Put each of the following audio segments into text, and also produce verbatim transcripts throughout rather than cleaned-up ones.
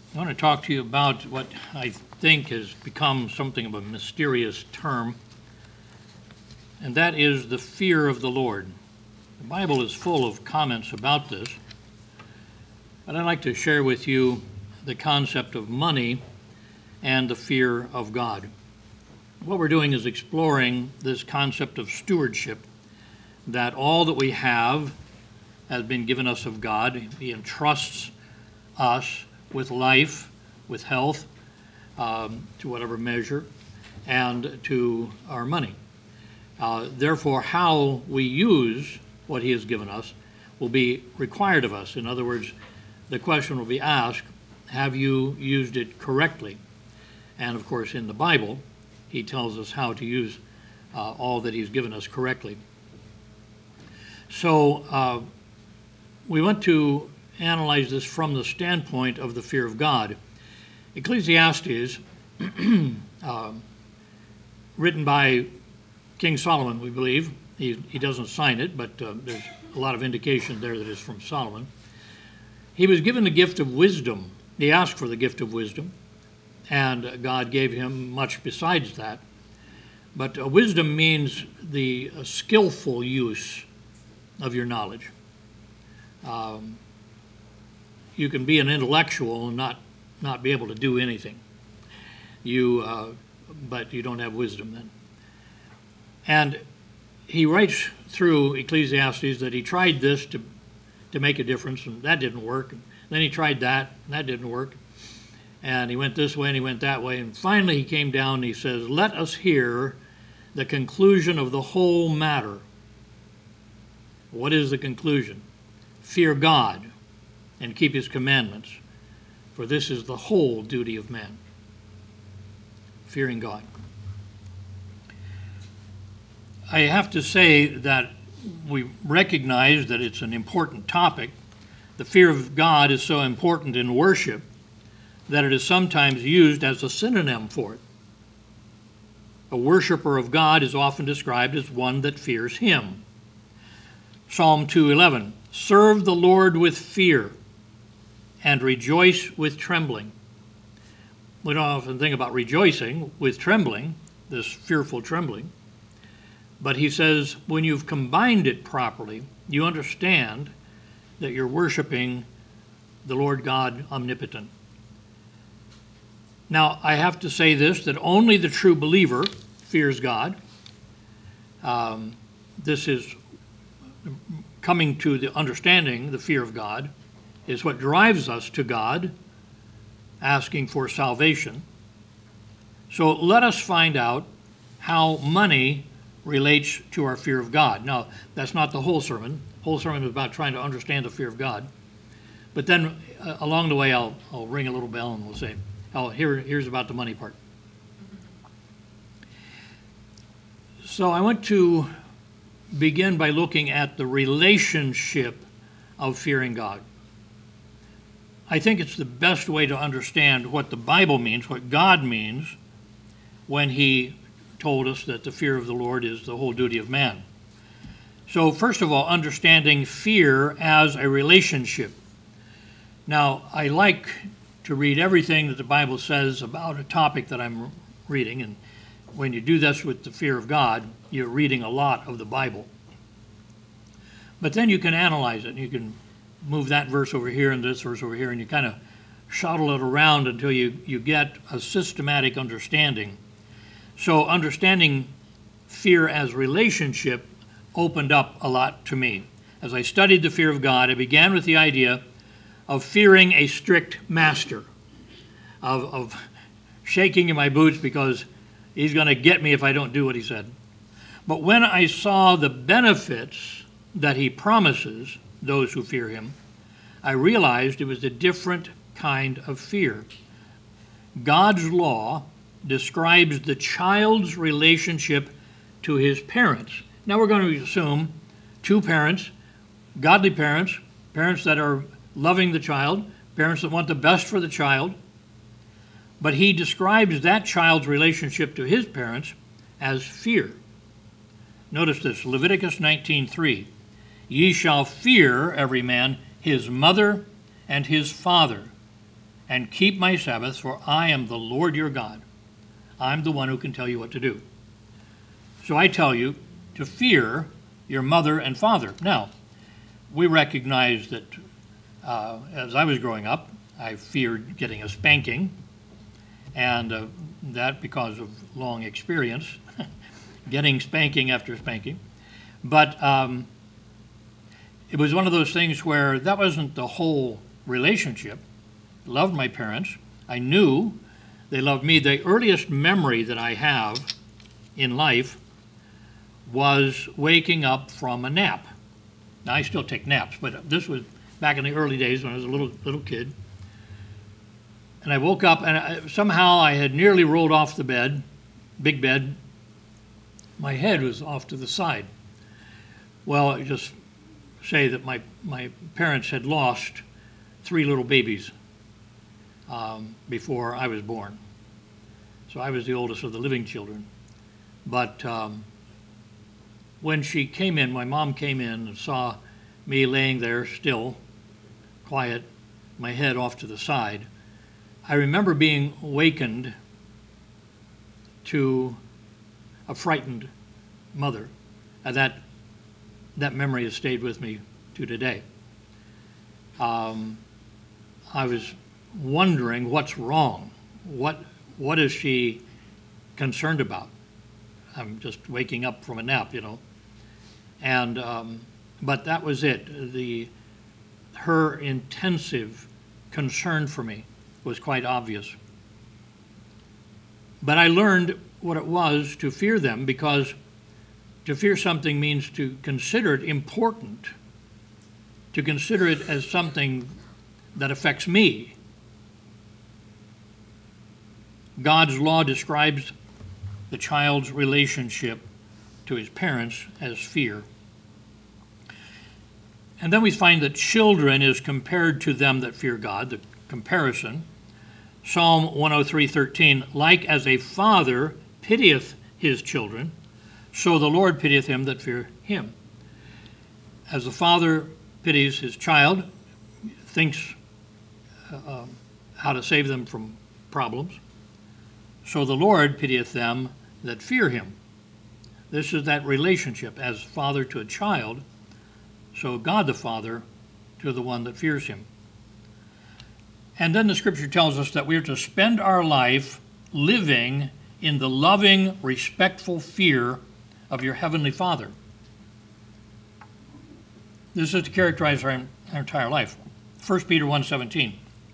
I want to talk to you about what I think has become something of a mysterious term, and that is the fear of the Lord. The Bible is full of comments about this, but I'd like to share with you the concept of money and the fear of God. What we're doing is exploring this concept of stewardship, that all that we have has been given us of God. He entrusts us with life, with health, um, to whatever measure, and to our money. Uh, therefore, how we use what he has given us will be required of us. In other words, the question will be asked, have you used it correctly? And of course, in the Bible, he tells us how to use uh, all that he's given us correctly. So uh, we want to analyze this from the standpoint of the fear of God. Ecclesiastes, uh, written by King Solomon, we believe. He, he doesn't sign it, but uh, there's a lot of indication there that it's from Solomon. He was given the gift of wisdom. He asked for the gift of wisdom, and God gave him much besides that. But uh, wisdom means the uh, skillful use of your knowledge. Um, You can be an intellectual and not, not be able to do anything. You, uh, but you don't have wisdom then. And he writes through Ecclesiastes that he tried this to, to make a difference, and that didn't work. And then he tried that, and that didn't work. And he went this way, and he went that way. And finally he came down and he says, let us hear the conclusion of the whole matter. What is the conclusion? Fear God and keep his commandments, for this is the whole duty of man. Fearing God. I have to say that we recognize that it's an important topic. The fear of God is so important in worship that it is sometimes used as a synonym for it. A worshiper of God is often described as one that fears him. Psalm two eleven, serve the Lord with fear and rejoice with trembling. We don't often think about rejoicing with trembling, this fearful trembling. But he says, when you've combined it properly, you understand that you're worshiping the Lord God omnipotent. Now, I have to say this, that only the true believer fears God. Um, this is coming to the understanding, the fear of God, is what drives us to God, asking for salvation. So let us find out how money relates to our fear of God. Now, that's not the whole sermon. The whole sermon is about trying to understand the fear of God. But then uh, along the way, I'll, I'll ring a little bell and we'll say, oh, here, here's about the money part. So I want to begin by looking at the relationship of fearing God. I think it's the best way to understand what the Bible means, what God means, when he told us that the fear of the Lord is the whole duty of man. So first of all, understanding fear as a relationship. Now, I like to read everything that the Bible says about a topic that I'm reading, and when you do this with the fear of God, you're reading a lot of the Bible. But then you can analyze it, and you can move that verse over here and this verse over here, and you kind of shuttle it around until you, you get a systematic understanding. So understanding fear as relationship opened up a lot to me. As I studied the fear of God, I began with the idea of fearing a strict master, of, of shaking in my boots because he's going to get me if I don't do what he said. But when I saw the benefits that he promises those who fear him, I realized it was a different kind of fear. God's law describes the child's relationship to his parents. Now we're going to assume two parents, godly parents, parents that are loving the child, parents that want the best for the child. But he describes that child's relationship to his parents as fear. Notice this, Leviticus nineteen three. Ye shall fear every man his mother and his father, and keep my Sabbaths, for I am the Lord your God. I'm the one who can tell you what to do. So I tell you to fear your mother and father. Now, we recognize that uh, as I was growing up, I feared getting a spanking, and uh, that because of long experience, getting spanking after spanking. But um, it was one of those things where that wasn't the whole relationship. I loved my parents. I knew they loved me. The earliest memory that I have in life was waking up from a nap. Now, I still take naps, but this was back in the early days when I was a little little kid. And I woke up, and I, somehow I had nearly rolled off the bed, big bed. My head was off to the side. Well, I just say that my, my parents had lost three little babies um, before I was born. So I was the oldest of the living children. But um, when she came in, my mom came in and saw me laying there still, quiet, my head off to the side, I remember being awakened to a frightened mother. And that, that memory has stayed with me to today. Um, I was wondering what's wrong. What, what is she concerned about? I'm just waking up from a nap, you know. And um, but that was it. The her intensive concern for me was quite obvious. But I learned what it was to fear them, because to fear something means to consider it important, to consider it as something that affects me. God's law describes the child's relationship to his parents as fear. And then we find that children is compared to them that fear God, the comparison. Psalm one oh three thirteen, like as a father pitieth his children, so the Lord pitieth him that fear him. As the father pities his child, thinks uh, how to save them from problems, so the Lord pitieth them that fear him. This is that relationship as father to a child, so God the Father to the one that fears him. And then the scripture tells us that we are to spend our life living in the loving, respectful fear of your heavenly Father. This is to characterize our, our entire life. First Peter one seventeen.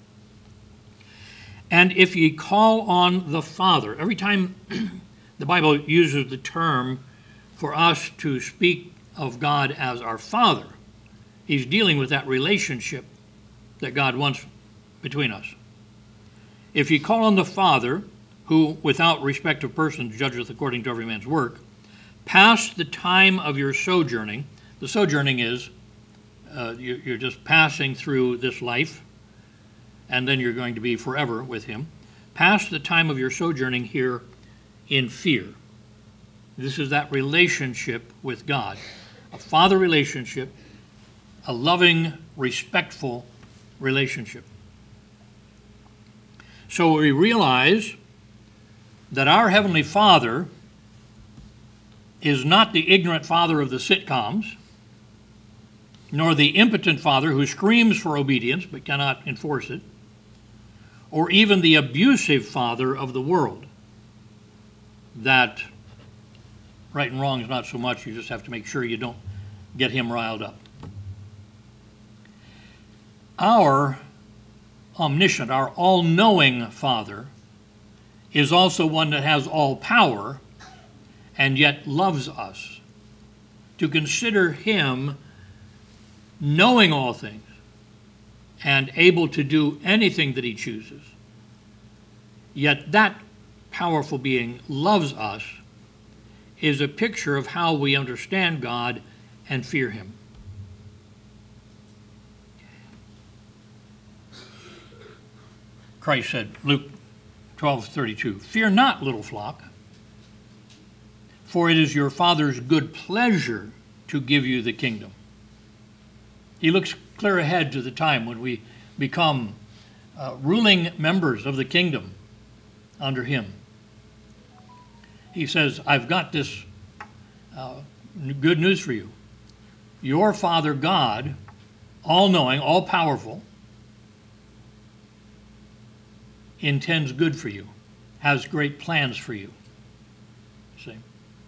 And if ye call on the Father, every time the Bible uses the term for us to speak of God as our Father, he's dealing with that relationship that God wants between us. If ye call on the Father, who without respect of persons judgeth according to every man's work, pass the time of your sojourning. The sojourning is uh, you, you're just passing through this life, and then you're going to be forever with him. Pass the time of your sojourning here in fear. This is that relationship with God, a father relationship, a loving, respectful relationship. So we realize that our Heavenly Father is not the ignorant father of the sitcoms, nor the impotent father who screams for obedience but cannot enforce it, or even the abusive father of the world, that right and wrong is not so much, you just have to make sure you don't get him riled up. Our omniscient, our all-knowing Father is also one that has all power and yet loves us. To consider him knowing all things and able to do anything that he chooses, yet that powerful being loves us, is a picture of how we understand God and fear him. Christ said, Luke twelve thirty-two, fear not, little flock, for it is your Father's good pleasure to give you the kingdom. He looks clear ahead to the time when we become uh, ruling members of the kingdom under him. He says, I've got this uh, good news for you. Your Father God, all-knowing, all-powerful, intends good for you, has great plans for you. See?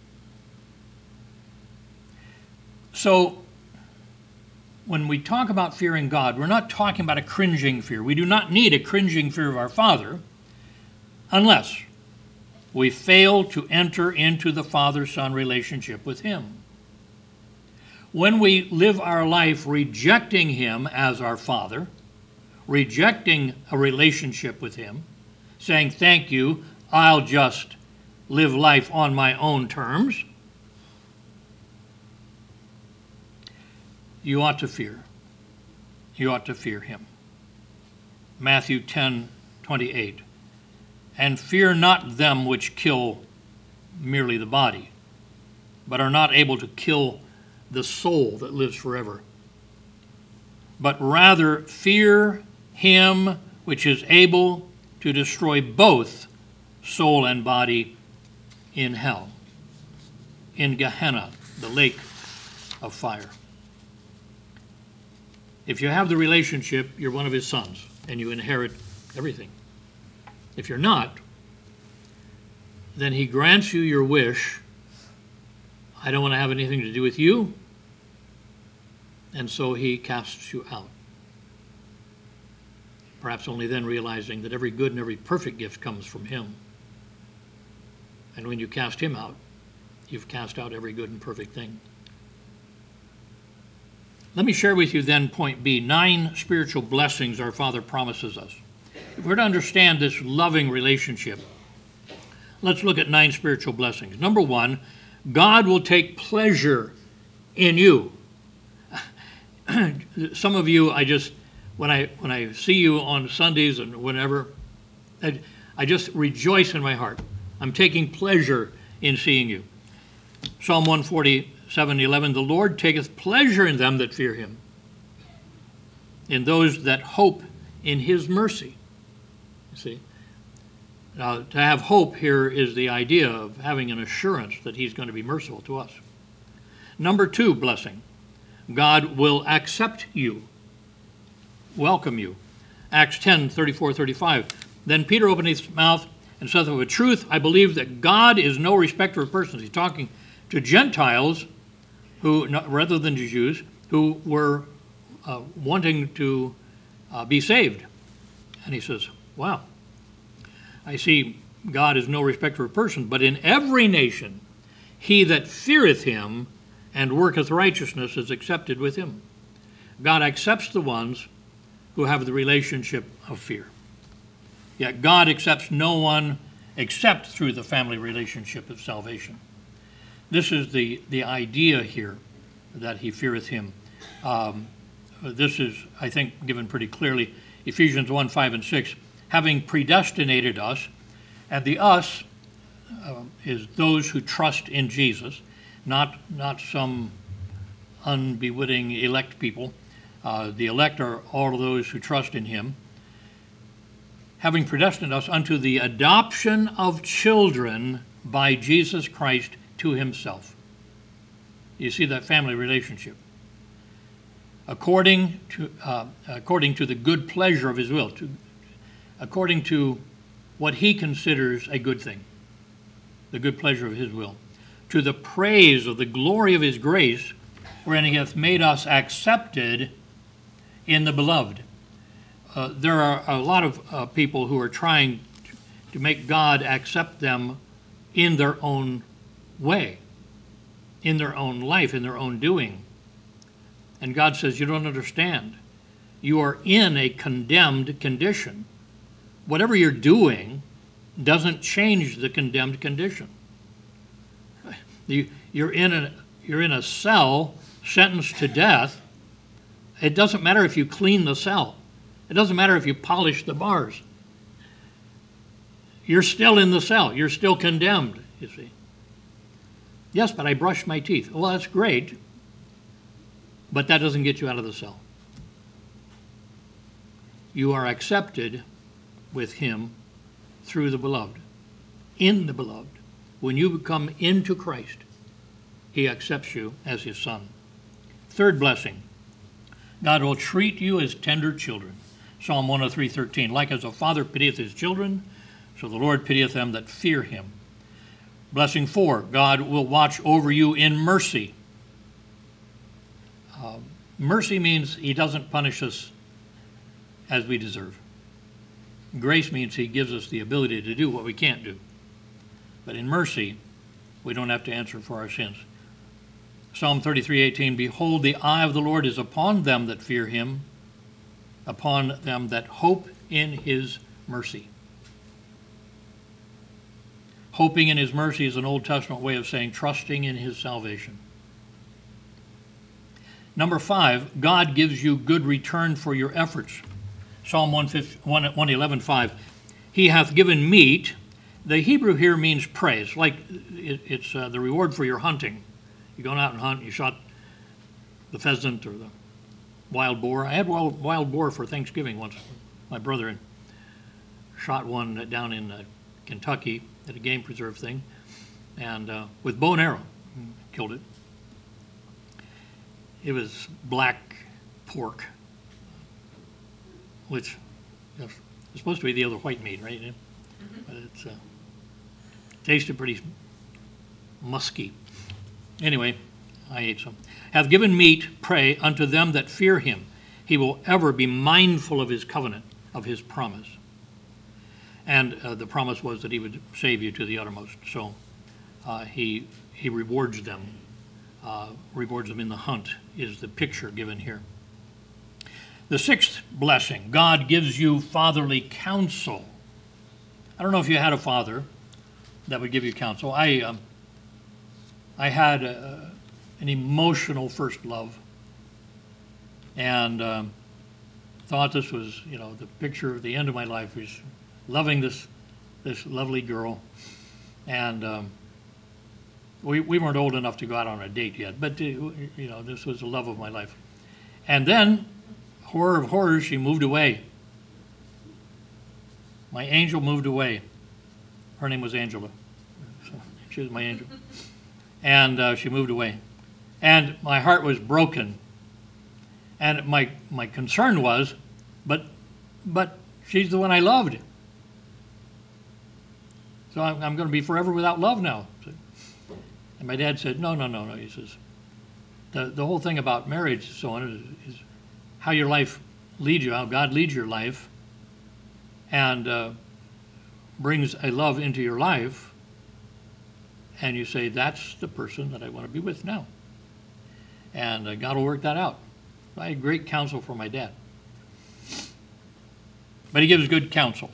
So, when we talk about fearing God, we're not talking about a cringing fear. We do not need a cringing fear of our Father unless we fail to enter into the Father-Son relationship with him. When we live our life rejecting him as our Father, rejecting a relationship with him, saying, thank you, I'll just live life on my own terms, you ought to fear. You ought to fear him. Matthew ten twenty-eight. And fear not them which kill merely the body, but are not able to kill the soul that lives forever. But rather fear him which is able to destroy both soul and body in hell, in Gehenna, the lake of fire. If you have the relationship, you're one of his sons, and you inherit everything. If you're not, then he grants you your wish. I don't want to have anything to do with you. And so he casts you out. Perhaps only then realizing that every good and every perfect gift comes from him. And when you cast him out, you've cast out every good and perfect thing. Let me share with you then point B, nine spiritual blessings our Father promises us. If we're to understand this loving relationship, let's look at nine spiritual blessings. Number one, God will take pleasure in you. Some of you, I just, when I when I see you on Sundays and whenever, I, I just rejoice in my heart. I'm taking pleasure in seeing you. Psalm one forty-seven eleven, the Lord taketh pleasure in them that fear him, in those that hope in his mercy. You see? Now, to have hope here is the idea of having an assurance that he's going to be merciful to us. Number two blessing, God will accept you, welcome you. Acts ten thirty-four thirty-five. Then Peter opened his mouth and saith, of a truth, I believe that God is no respecter of persons. He's talking to Gentiles, who, rather than to Jews, who were uh, wanting to uh, be saved. And he says, wow, I see God is no respecter of persons, but in every nation he that feareth him and worketh righteousness is accepted with him. God accepts the ones who have the relationship of fear. Yet God accepts no one except through the family relationship of salvation. This is the, the idea here, that he feareth him. Um, this is, I think, given pretty clearly. Ephesians one, five, and six. Having predestinated us, and the us uh, is those who trust in Jesus, not, not some unbewitting elect people. Uh, the elect are all of those who trust in him. Having predestined us unto the adoption of children by Jesus Christ to himself. You see that family relationship. According to uh, according to the good pleasure of his will, to, according to what he considers a good thing, the good pleasure of his will, to the praise of the glory of his grace, wherein he hath made us accepted in the beloved. Uh, there are a lot of uh, people who are trying to, to make God accept them in their own way, in their own life, in their own doing. And God says, you don't understand. You are in a condemned condition. Whatever you're doing doesn't change the condemned condition. You, you're in a, you're in a cell sentenced to death. It doesn't matter if you clean the cell. It doesn't matter if you polish the bars. You're still in the cell. You're still condemned, you see. Yes, but I brushed my teeth. Well, that's great, but that doesn't get you out of the cell. you are accepted with him through the beloved, in the beloved. When you come into Christ, he accepts you as his son. Third blessing, God will treat you as tender children. Psalm one oh three thirteen, like as a father pitieth his children, so the Lord pitieth them that fear him. Blessing four, God will watch over you in mercy. Uh, mercy means he doesn't punish us as we deserve. Grace means he gives us the ability to do what we can't do. But in mercy, we don't have to answer for our sins. Psalm thirty-three eighteen, behold, the eye of the Lord is upon them that fear him, upon them that hope in his mercy. Hoping in his mercy is an Old Testament way of saying trusting in his salvation. Number five, God gives you good return for your efforts. Psalm one eleven five, he hath given meat. The Hebrew here means praise, like it's uh, the reward for your hunting. You're going out and hunt, you shot the pheasant or the wild boar. I had wild, wild boar for Thanksgiving once. My brother shot one down in uh, Kentucky at a game preserve thing, and uh, with bow and arrow, killed it. It was black pork, which is supposed to be the other white meat, right? But it's uh, tasted pretty musky. Anyway, I ate some. Hath given meat, pray, unto them that fear him. He will ever be mindful of his covenant, of his promise. And uh, the promise was that he would save you to the uttermost. So uh, he he rewards them. Uh, rewards them in the hunt is the picture given here. The sixth blessing, God gives you fatherly counsel. I don't know if you had a father that would give you counsel. I um, I had a, an emotional first love, and um, thought this was, you know, the picture of the end of my life, was loving this this lovely girl, and um, we we weren't old enough to go out on a date yet, but uh, you know, this was the love of my life. And then, horror of horrors, she moved away. My angel moved away. Her name was Angela. So she was my angel. And uh, she moved away. And my heart was broken. And my my concern was, but but she's the one I loved. So I'm, I'm going to be forever without love now. And my dad said, no, no, no, no. He says, the, the whole thing about marriage, so on, is, is how your life leads you, how God leads your life, and uh, brings a love into your life, and you say, that's the person that I want to be with now. And uh, God will work that out. I had great counsel from my dad. But he gives good counsel,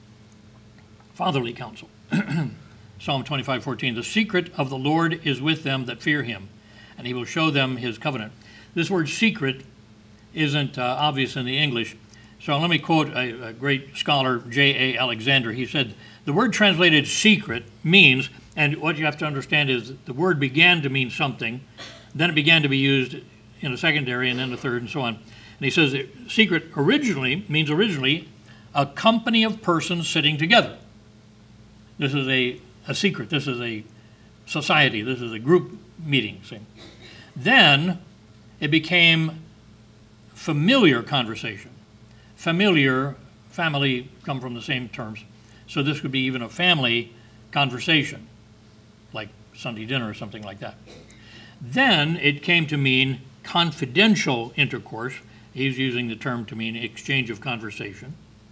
fatherly counsel. Psalm twenty-five fourteen, the secret of the Lord is with them that fear him, and he will show them his covenant. This word secret isn't uh, obvious in the English, so let me quote a, a great scholar, J A Alexander. He said, the word translated secret means, and what you have to understand is the word began to mean something, then it began to be used in a secondary, and then a third, and so on. And he says that secret originally means originally a company of persons sitting together. This is a, a secret. This is a society. This is a group meeting. See? Then it became familiar conversation. Familiar, family come from the same terms. So this could be even a family conversation, like Sunday dinner or something like that. Then it came to mean confidential intercourse. He's using the term to mean exchange of conversation.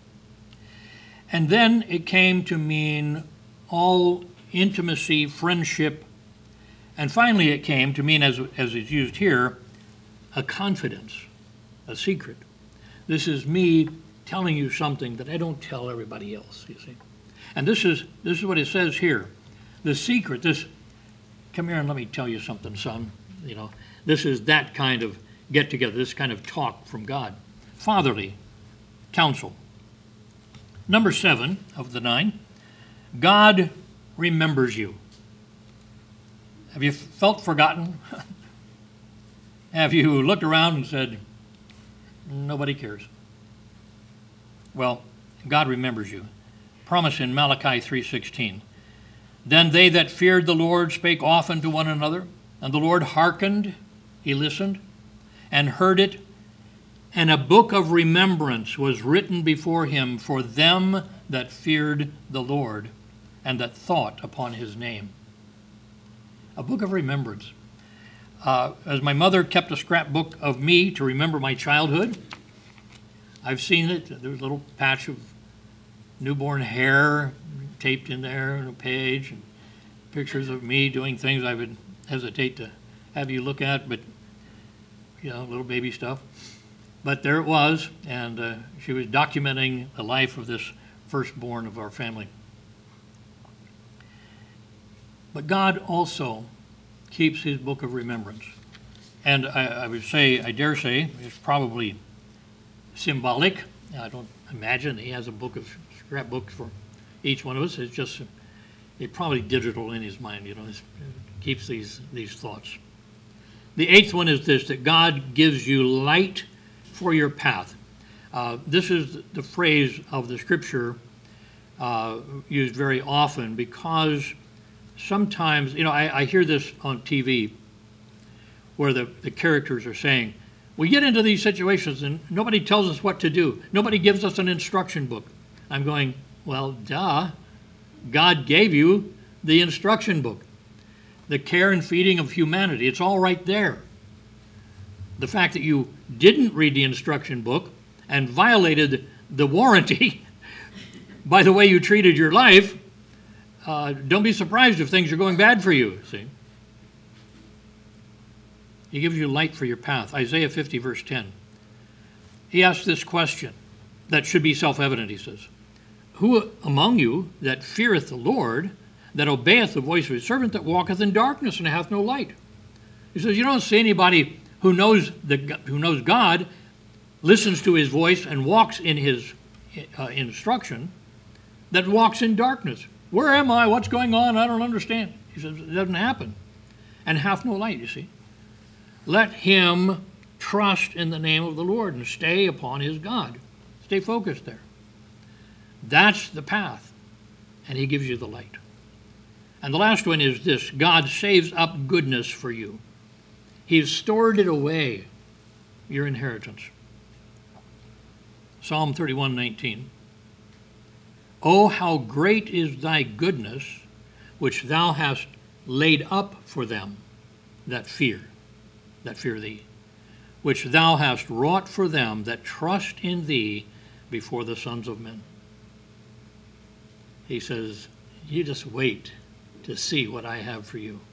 And then it came to mean all intimacy, friendship, and finally it came to mean, as, as it's used here, a confidence, a secret. This is me telling you something that I don't tell everybody else, you see. And this is this is what it says here. The secret, this, come here and let me tell you something, son. You know, this is that kind of get together, this kind of talk from God. Fatherly counsel. Number seven of the nine, God remembers you. Have you felt forgotten? Have you looked around and said, nobody cares? Well, God remembers you. Promise in Malachi three sixteen. Then they that feared the Lord spake often to one another, and the Lord hearkened, he listened, and heard it, and a book of remembrance was written before him for them that feared the Lord, and that thought upon his name. A book of remembrance. Uh, as my mother kept a scrapbook of me to remember my childhood, I've seen it. There's a little patch of newborn hair taped in there on a page, and pictures of me doing things I would hesitate to have you look at, but, you know, little baby stuff. But there it was, and uh, she was documenting the life of this firstborn of our family. But God also keeps his book of remembrance. And I, I would say, I dare say, it's probably symbolic. I don't imagine he has a book of scrapbooks for each one of us. It's just, it's probably digital in his mind, you know, it keeps these, these thoughts. The eighth one is this, that God gives you light for your path. Uh, this is the phrase of the scripture uh, used very often, because sometimes, you know, I, I hear this on T V where the, the characters are saying, we get into these situations and nobody tells us what to do. Nobody gives us an instruction book. I'm going, well, duh. God gave you the instruction book. The care and feeding of humanity. It's all right there. The fact that you didn't read the instruction book and violated the warranty by the way you treated your life, uh, don't be surprised if things are going bad for you, see. He gives you light for your path. Isaiah fifty, verse ten. He asks this question that should be self-evident, he says. Who among you that feareth the Lord, that obeyeth the voice of his servant, that walketh in darkness and hath no light? He says, you don't see anybody who knows the who knows God, listens to his voice, and walks in his uh, instruction, that walks in darkness. Where am I? What's going on? I don't understand. He says, it doesn't happen. And hath no light, you see. Let him trust in the name of the Lord and stay upon his God. Stay focused there. That's the path. And he gives you the light. And the last one is this. God saves up goodness for you. He's stored it away, your inheritance. Psalm thirty-one nineteen. Oh, how great is thy goodness, which thou hast laid up for them that fear, that fear thee, which thou hast wrought for them that trust in thee before the sons of men. He says, you just wait to see what I have for you.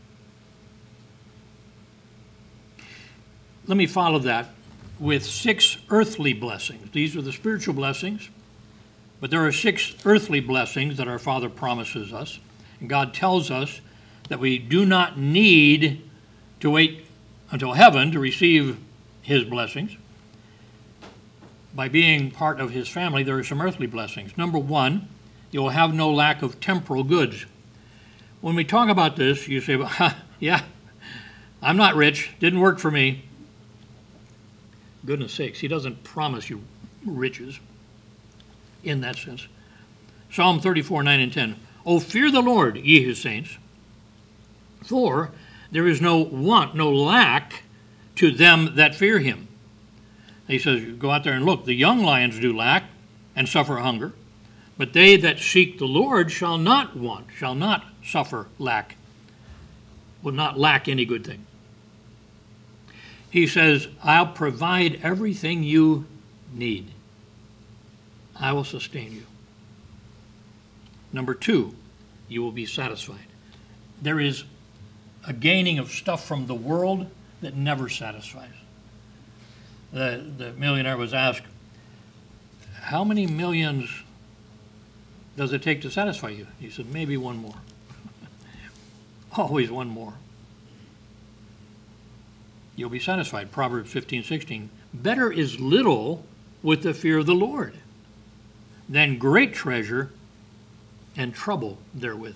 Let me follow that with six earthly blessings. These are the spiritual blessings, but there are six earthly blessings that our Father promises us. And God tells us that we do not need to wait until heaven to receive his blessings. By being part of his family, there are some earthly blessings. Number one, you will have no lack of temporal goods. When we talk about this, you say, well, yeah, I'm not rich, didn't work for me. Goodness sakes, he doesn't promise you riches in that sense. Psalm thirty-four, nine and ten. Oh, fear the Lord, ye his saints, for there is no want, no lack to them that fear him. He says, go out there and look, the young lions do lack and suffer hunger, but they that seek the Lord shall not want, shall not suffer lack, will not lack any good thing. He says, I'll provide everything you need. I will sustain you. Number two, you will be satisfied. There is a gaining of stuff from the world that never satisfies. The, the millionaire was asked, how many millions does it take to satisfy you? He said, maybe one more. Always one more. You'll be satisfied. Proverbs fifteen, sixteen. Better is little with the fear of the Lord than great treasure and trouble therewith.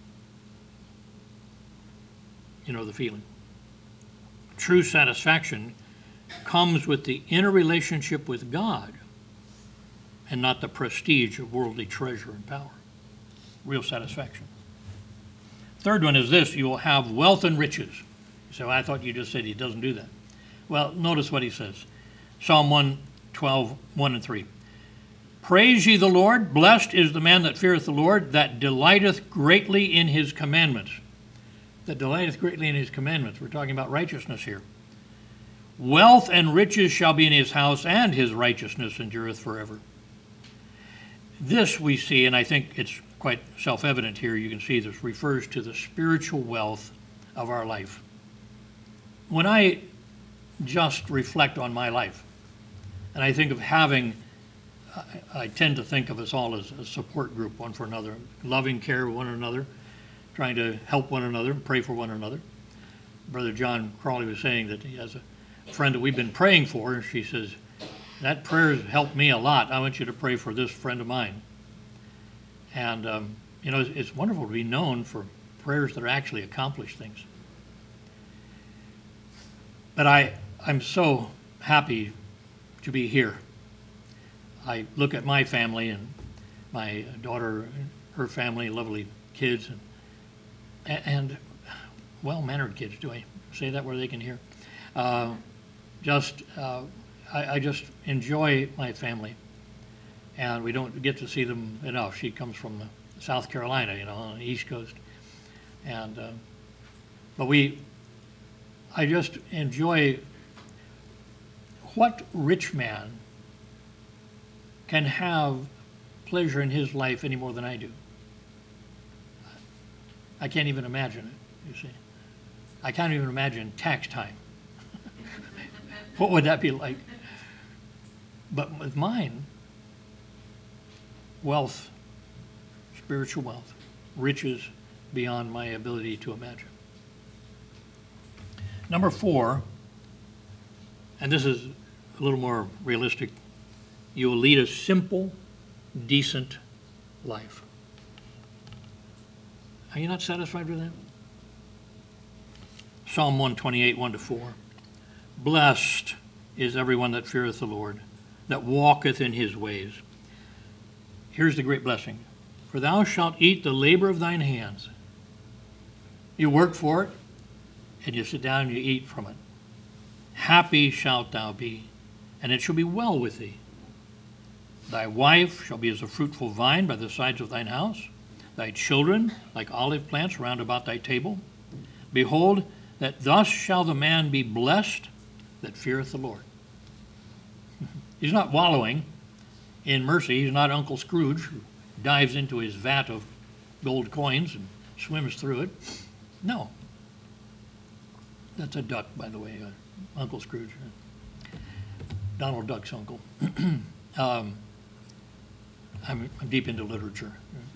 You know the feeling. True satisfaction comes with the inner relationship with God and not the prestige of worldly treasure and power. Real satisfaction. Third one is this: you will have wealth and riches. You say, well, I thought you just said he doesn't do that. Well, notice what he says. Psalm one twelve, one and three. Praise ye the Lord, blessed is the man that feareth the Lord, that delighteth greatly in his commandments. That delighteth greatly in his commandments. We're talking about righteousness here. Wealth and riches shall be in his house, and his righteousness endureth forever. This we see, and I think it's quite self-evident here, you can see this refers to the spiritual wealth of our life. When I just reflect on my life, and I think of having, I, I tend to think of us all as a support group, one for another, loving care of one another, trying to help one another, pray for one another. Brother John Crawley was saying that he has a friend that we've been praying for, and she says, that prayer has helped me a lot. I want you to pray for this friend of mine. And, um, you know, it's, it's wonderful to be known for prayers that actually accomplish things. But I, I'm so happy to be here. I look at my family and my daughter, her family, lovely kids, and, and well-mannered kids. Do I say that where they can hear? Uh, just, uh, I, I just enjoy my family, and we don't get to see them enough. She comes from South Carolina, you know, on the East Coast, and uh, but we, I just enjoy. What rich man can have pleasure in his life any more than I do? I can't even imagine it, you see. I can't even imagine tax time. What would that be like? But with mine, wealth, spiritual wealth, riches beyond my ability to imagine. Number four, and this is a little more realistic, you will lead a simple, decent life. Are you not satisfied with that? Psalm one twenty-eight, one to four. Blessed is everyone that feareth the Lord, that walketh in his ways. Here's the great blessing. For thou shalt eat the labor of thine hands. You work for it, and you sit down and you eat from it. Happy shalt thou be, and it shall be well with thee. Thy wife shall be as a fruitful vine by the sides of thine house, thy children like olive plants round about thy table. Behold, that thus shall the man be blessed that feareth the Lord. He's not wallowing in mercy. He's not Uncle Scrooge who dives into his vat of gold coins and swims through it. No. That's a duck, by the way, uh, Uncle Scrooge. Donald Duck's uncle. um, I'm, I'm deep into literature.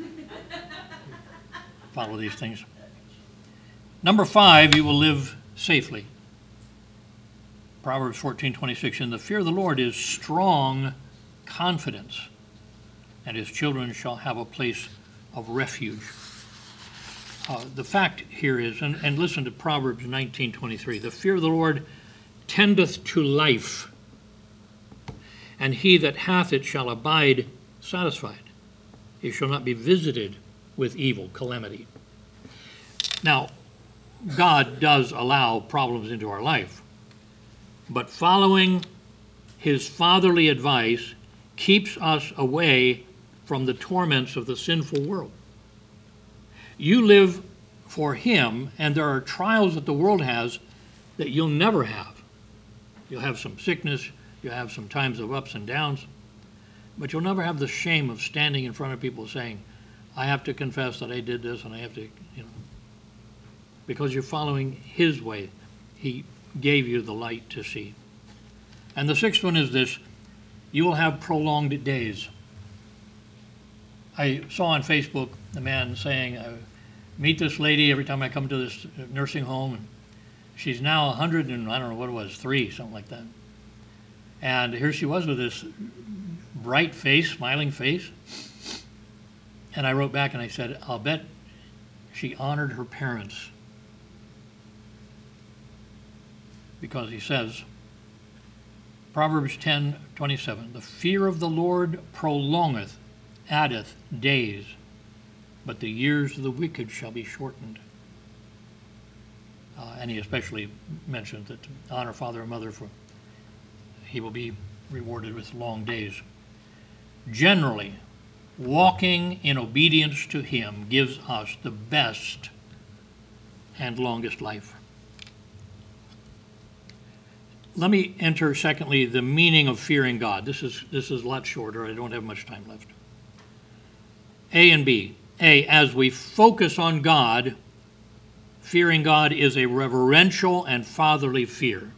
Follow these things. Number five, you will live safely. Proverbs fourteen twenty-six, and the fear of the Lord is strong confidence, and his children shall have a place of refuge. Uh, the fact here is, and, and listen to Proverbs nineteen twenty-three, the fear of the Lord tendeth to life, and he that hath it shall abide satisfied. He shall not be visited with evil, calamity. Now, God does allow problems into our life, but following his fatherly advice keeps us away from the torments of the sinful world. You live for him, and there are trials that the world has that you'll never have. You'll have some sickness, you'll have some times of ups and downs, but you'll never have the shame of standing in front of people saying, I have to confess that I did this, and I have to, you know, because you're following his way. He gave you the light to see. And the sixth one is this: you will have prolonged days. I saw on Facebook a man saying, I meet this lady every time I come to this nursing home, and she's now one hundred and I don't know what it was, three, something like that. And here she was with this bright face, smiling face. And I wrote back and I said, I'll bet she honored her parents. Because he says, Proverbs ten twenty-seven. The fear of the Lord prolongeth, addeth days, but the years of the wicked shall be shortened. Uh, and he especially mentioned that honor father and mother, for he will be rewarded with long days. Generally, walking in obedience to him gives us the best and longest life. Let me enter, secondly, the meaning of fearing God. This is, this is a lot shorter. I don't have much time left. A and B. A, as we focus on God, fearing God is a reverential and fatherly fear.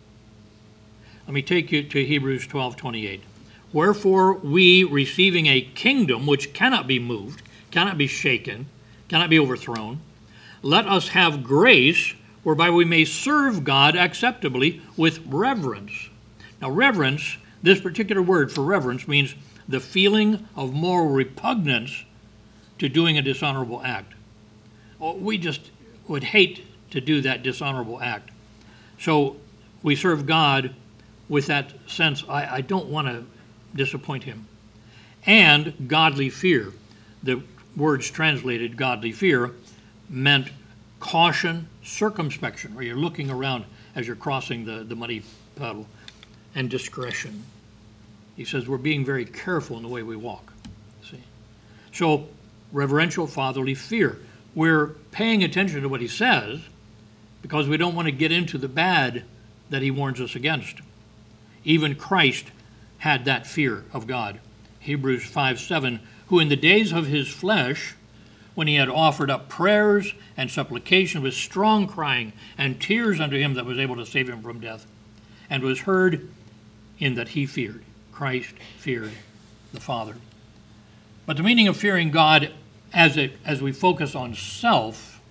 Let me take you to Hebrews twelve twenty-eight. Wherefore we, receiving a kingdom which cannot be moved, cannot be shaken, cannot be overthrown, let us have grace whereby we may serve God acceptably with reverence. Now, reverence, this particular word for reverence, means the feeling of moral repugnance to doing a dishonorable act. We just would hate to do that dishonorable act. So we serve God with that sense, I, I don't want to disappoint him. And godly fear. The words translated godly fear meant caution, circumspection, where you're looking around as you're crossing the, the muddy puddle, and discretion. He says we're being very careful in the way we walk. See? So, reverential fatherly fear. We're paying attention to what he says because we don't want to get into the bad that he warns us against. Even Christ had that fear of God. Hebrews five seven, who in the days of his flesh, when he had offered up prayers and supplication with strong crying and tears unto him that was able to save him from death, and was heard in that he feared. Christ feared the Father. But the meaning of fearing God as it as we focus on self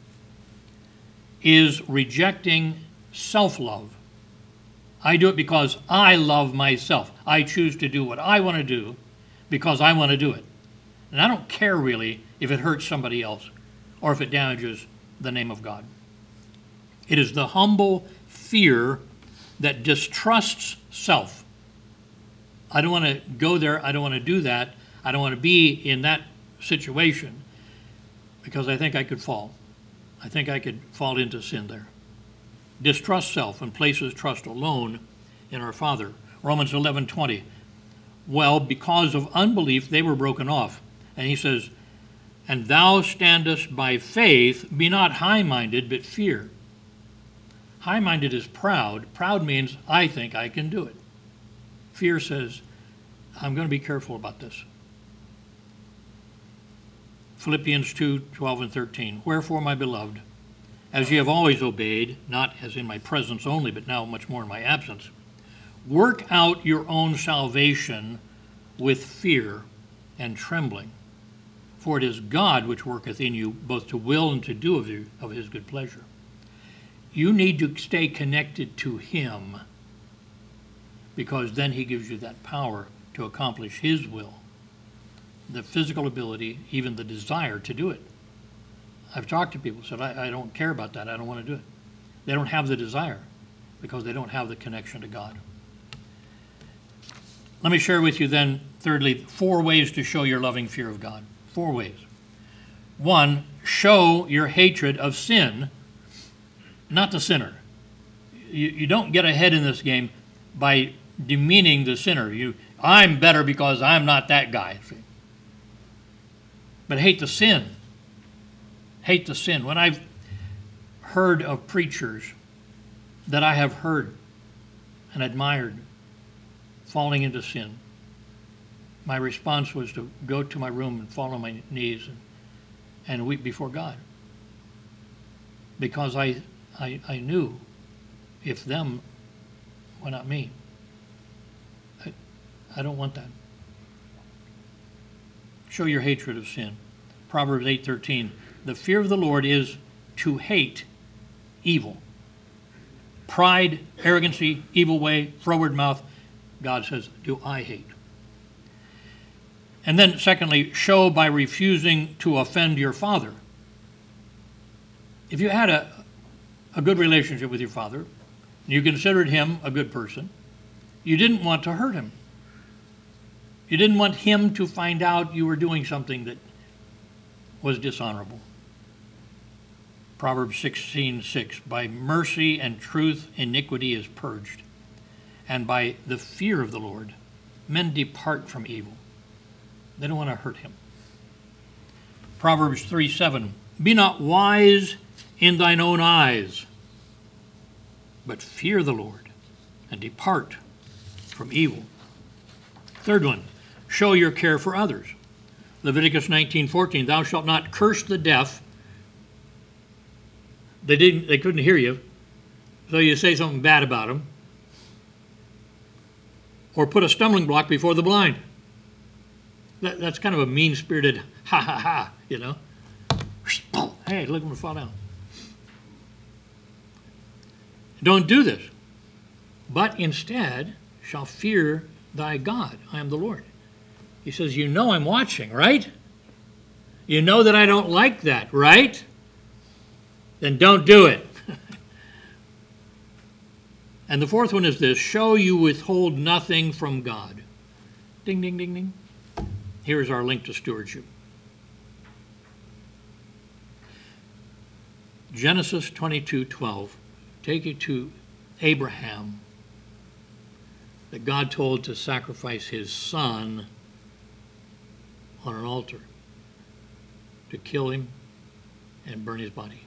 is rejecting self-love. I do it because I love myself. I choose to do what I want to do because I want to do it. And I don't care really if it hurts somebody else or if it damages the name of God. It is the humble fear that distrusts self. I don't want to go there. I don't want to do that. I don't want to be in that situation because I think I could fall. I think I could fall into sin there. Distrust self and places trust alone in our Father. Romans eleven twenty. Well, because of unbelief, they were broken off. And he says, and thou standest by faith, be not high-minded, but fear. High-minded is proud. Proud means I think I can do it. Fear says, I'm going to be careful about this. Philippians two twelve and thirteen. Wherefore, my beloved, as ye have always obeyed, not as in my presence only, but now much more in my absence, work out your own salvation with fear and trembling. For it is God which worketh in you both to will and to do of, you, of his good pleasure. You need to stay connected to him because then he gives you that power to accomplish his will, the physical ability, even the desire to do it. I've talked to people who said, I, I don't care about that. I don't want to do it. They don't have the desire because they don't have the connection to God. Let me share with you then, thirdly, four ways to show your loving fear of God. Four ways. One, show your hatred of sin, not the sinner. You, you don't get ahead in this game by demeaning the sinner. You, I'm better because I'm not that guy. See? But hate the sin. Hate the sin. When I've heard of preachers that I have heard and admired falling into sin, my response was to go to my room and fall on my knees and, and weep before God. Because I, I, I knew if them, why not me? I, I don't want that. Show your hatred of sin. Proverbs eight thirteen. The fear of the Lord is to hate evil. Pride, arrogancy, evil way, froward mouth, God says, do I hate. And then secondly, show by refusing to offend your father. If you had a, a good relationship with your father, and you considered him a good person, You didn't want to hurt him. You didn't want him to find out you were doing something that was dishonorable. Proverbs sixteen six, by mercy and truth iniquity is purged, and by the fear of the Lord men depart from evil. They don't want to hurt him. Proverbs three seven, be not wise in thine own eyes, but fear the Lord and depart from evil. Third one, show your care for others. Leviticus nineteen fourteen, thou shalt not curse the deaf. They didn't. They couldn't hear you, so you say something bad about them, or put a stumbling block before the blind. That, that's kind of a mean-spirited ha ha ha, you know. Hey, look at him fall down. Don't do this, but instead shall fear thy God. I am the Lord. He says, you know I'm watching, right? You know that I don't like that, right? Then don't do it. And the fourth one is this, show you withhold nothing from God. Ding, ding, ding, ding. Here's our link to stewardship. Genesis twenty-two twelve. Take you to Abraham, that God told to sacrifice his son on an altar, to kill him and burn his body.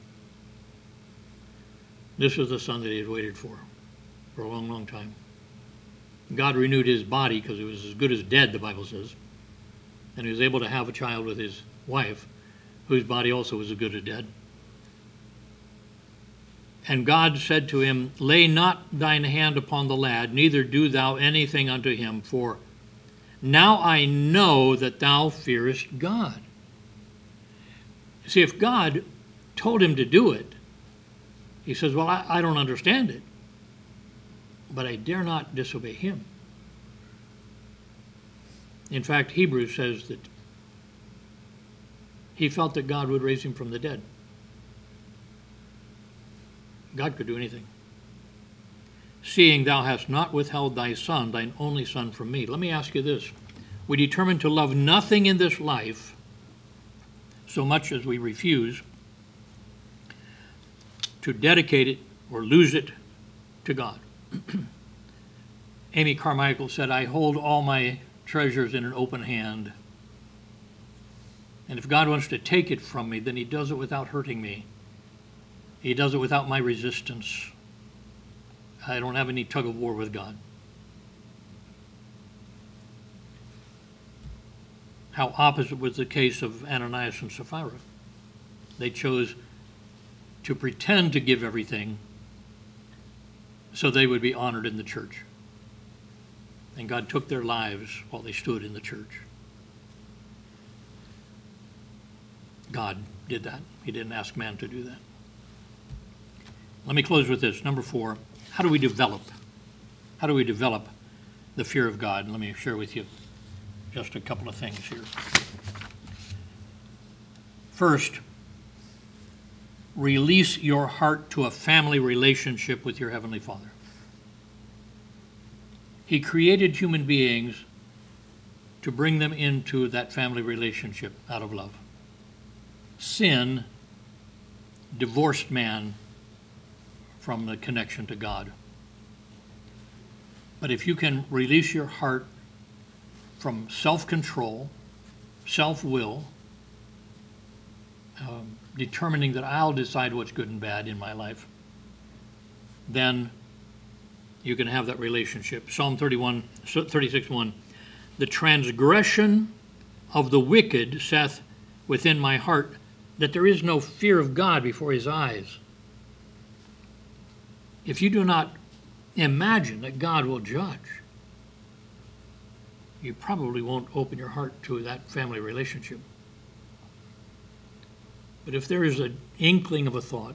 This was the son that he had waited for, for a long, long time. God renewed his body because it was as good as dead, the Bible says. And he was able to have a child with his wife, whose body also was as good as dead. And God said to him, lay not thine hand upon the lad, neither do thou anything unto him, for now I know that thou fearest God. See, if God told him to do it, he says, well, I, I don't understand it, but I dare not disobey him. In fact, Hebrews says that he felt that God would raise him from the dead. God could do anything. Seeing thou hast not withheld thy son, thine only son, from me. Let me ask you this. We determine to love nothing in this life so much as we refuse to dedicate it or lose it to God. Amy Carmichael said, I hold all my treasures in an open hand. And if God wants to take it from me, then he does it without hurting me. He does it without my resistance. I don't have any tug of war with God. How opposite was the case of Ananias and Sapphira. They chose to pretend to give everything so they would be honored in the church. And God took their lives while they stood in the church. God did that. He didn't ask man to do that. Let me close with this. Number four, how do we develop? How do we develop the fear of God? And let me share with you just a couple of things here. First, release your heart to a family relationship with your Heavenly Father. He created human beings to bring them into that family relationship out of love. Sin divorced man from the connection to God. But if you can release your heart from self-control, self-will, um, determining that I'll decide what's good and bad in my life, then you can have that relationship. Psalm thirty-one, thirty-six one, the transgression of the wicked saith within my heart that there is no fear of God before his eyes. If you do not imagine that God will judge, you probably won't open your heart to that family relationship. But if there is an inkling of a thought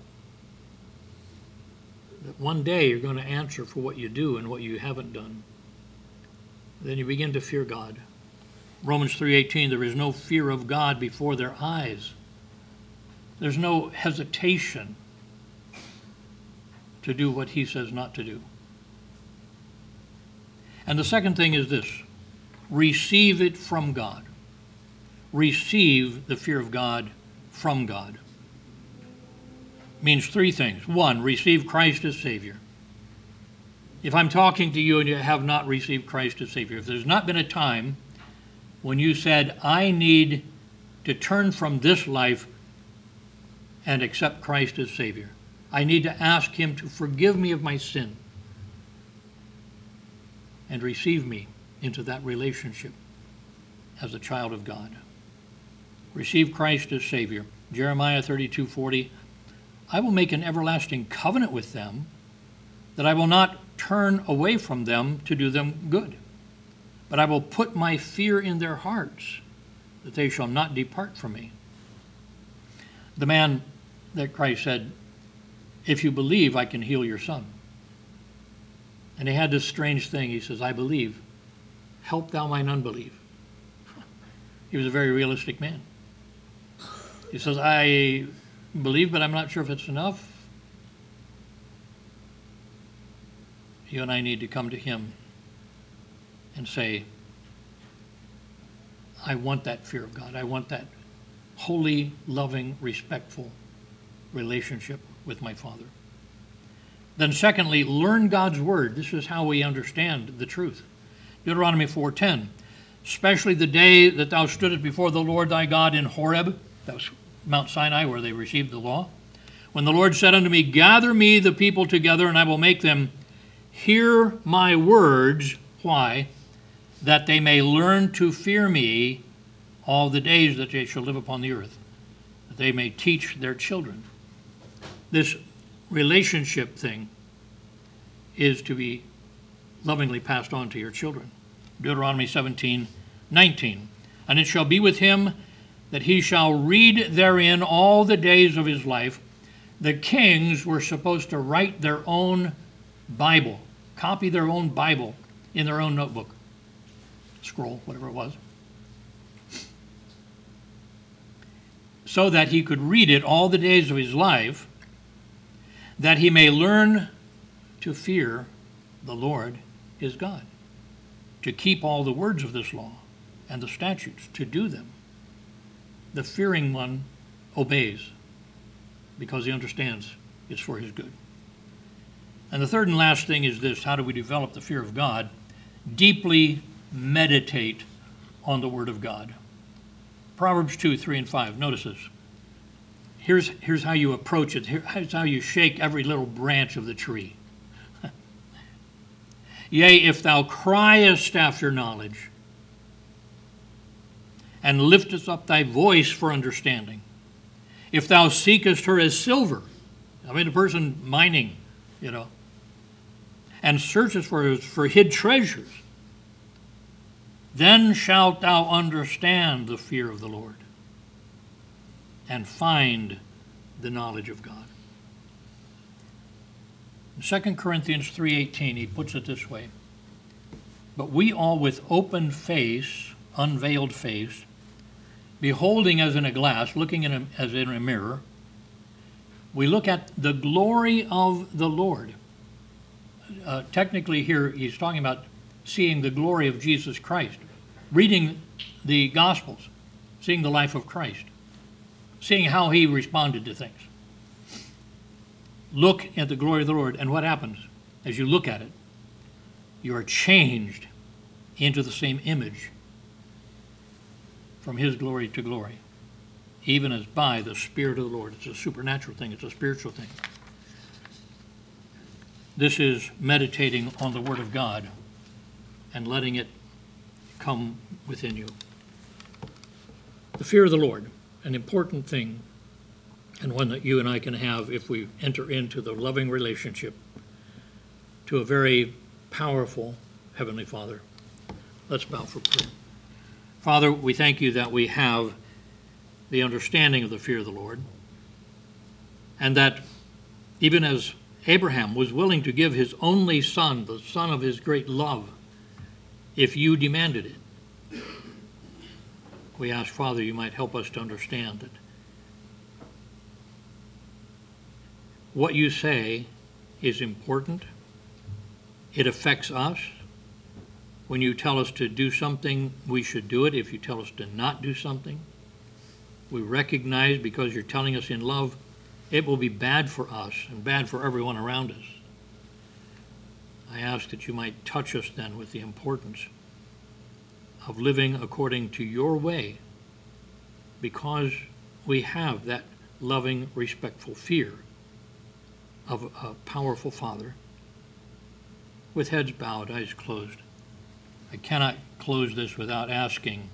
that one day you're going to answer for what you do and what you haven't done, then you begin to fear God. Romans three eighteen, there is no fear of God before their eyes. There's no hesitation to do what he says not to do. And the second thing is this: receive it from God. Receive the fear of God from God. Means three things. One, receive Christ as Savior. If I'm talking to you and you have not received Christ as Savior, if there's not been a time when you said, I need to turn from this life and accept Christ as Savior, I need to ask Him to forgive me of my sin and receive me into that relationship as a child of God. Receive Christ as Savior. Jeremiah thirty-two forty, I will make an everlasting covenant with them, that I will not turn away from them to do them good, but I will put my fear in their hearts, that they shall not depart from me. The man that Christ said, if you believe, I can heal your son. And he had this strange thing. He says, I believe. Help thou mine unbelief. He was a very realistic man. He says, I believe, but I'm not sure if it's enough. You and I need to come to Him and say, I want that fear of God. I want that holy, loving, respectful relationship with my Father. Then secondly, learn God's Word. This is how we understand the truth. Deuteronomy four ten, especially the day that thou stoodest before the Lord thy God in Horeb, that was Mount Sinai where they received the law, when the Lord said unto me, gather me the people together, and I will make them hear my words. Why? That they may learn to fear me all the days that they shall live upon the earth, that they may teach their children. This relationship thing is to be lovingly passed on to your children. Deuteronomy seventeen nineteen, and it shall be with him that he shall read therein all the days of his life. The kings were supposed to write their own Bible, copy their own Bible in their own notebook, scroll, whatever it was, so that he could read it all the days of his life, that he may learn to fear the Lord his God, to keep all the words of this law and the statutes, to do them. The fearing one obeys because he understands it's for his good. And the third and last thing is this: how do we develop the fear of God? Deeply meditate on the Word of God. Proverbs two, three, and five. Notice this. Here's, here's how you approach it. Here's how you shake every little branch of the tree. Yea, if thou criest after knowledge, and liftest up thy voice for understanding, if thou seekest her as silver, I mean a person mining, you know, and searchest for, for hid treasures, then shalt thou understand the fear of the Lord, and find the knowledge of God. In Second Corinthians three eighteen, he puts it this way: but we all with open face, unveiled face, beholding as in a glass, looking in a, as in a mirror, we look at the glory of the Lord. Uh, technically here he's talking about seeing the glory of Jesus Christ, reading the Gospels, seeing the life of Christ, seeing how he responded to things. Look at the glory of the Lord, and what happens as you look at it? You are changed into the same image from his glory to glory, even as by the Spirit of the Lord. It's a supernatural thing. It's a spiritual thing. This is meditating on the Word of God and letting it come within you. The fear of the Lord, an important thing, and one that you and I can have if we enter into the loving relationship to a very powerful Heavenly Father. Let's bow for prayer. Father, we thank you that we have the understanding of the fear of the Lord, and that even as Abraham was willing to give his only son, the son of his great love, if you demanded it, we ask, Father, you might help us to understand that what you say is important. It affects us. When you tell us to do something, we should do it. If you tell us to not do something, we recognize, because you're telling us in love, it will be bad for us and bad for everyone around us. I ask that you might touch us then with the importance of living according to your way, because we have that loving, respectful fear of a powerful Father. With heads bowed, eyes closed, I cannot close this without asking,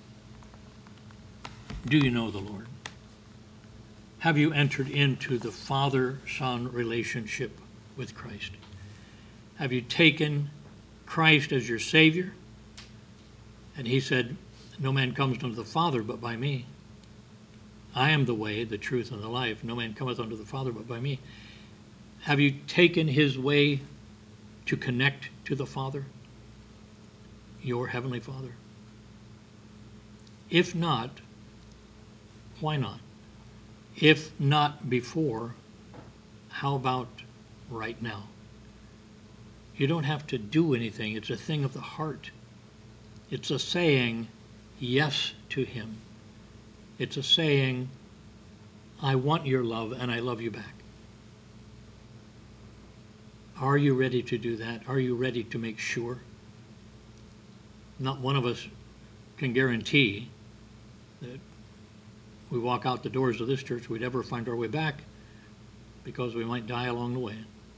do you know the Lord? Have you entered into the Father-Son relationship with Christ? Have you taken Christ as your Savior? And he said, no man comes unto the Father but by me. I am the way, the truth, and the life. No man cometh unto the Father but by me. Have you taken his way to connect to the Father, your Heavenly Father? If not, why not? If not before, how about right now? You don't have to do anything. It's a thing of the heart. It's a saying yes to him. It's a saying, I want your love and I love you back. Are you ready to do that? Are you ready to make sure? Not one of us can guarantee that we walk out the doors of this church, we'd ever find our way back, because we might die along the way.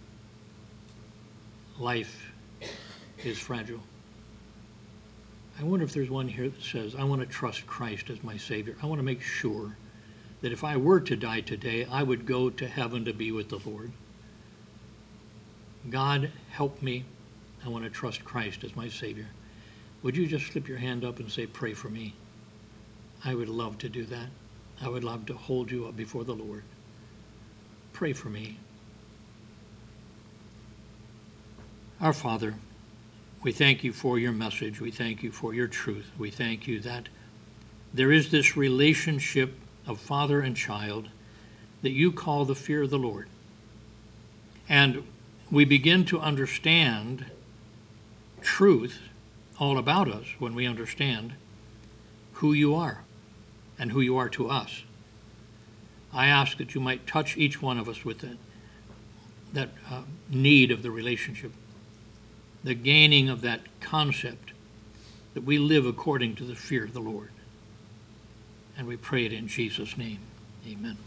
Life is fragile. I wonder if there's one here that says, I want to trust Christ as my Savior. I want to make sure that if I were to die today, I would go to heaven to be with the Lord. God, help me. I want to trust Christ as my Savior. Would you just slip your hand up and say, pray for me? I would love to do that. I would love to hold you up before the Lord. Pray for me. Our Father, we thank you for your message. We thank you for your truth. We thank you that there is this relationship of father and child that you call the fear of the Lord. And we begin to understand truth all about us when we understand who you are and who you are to us. I ask that you might touch each one of us with that, that uh, need of the relationship, the gaining of that concept that we live according to the fear of the Lord. And we pray it in Jesus' name. Amen.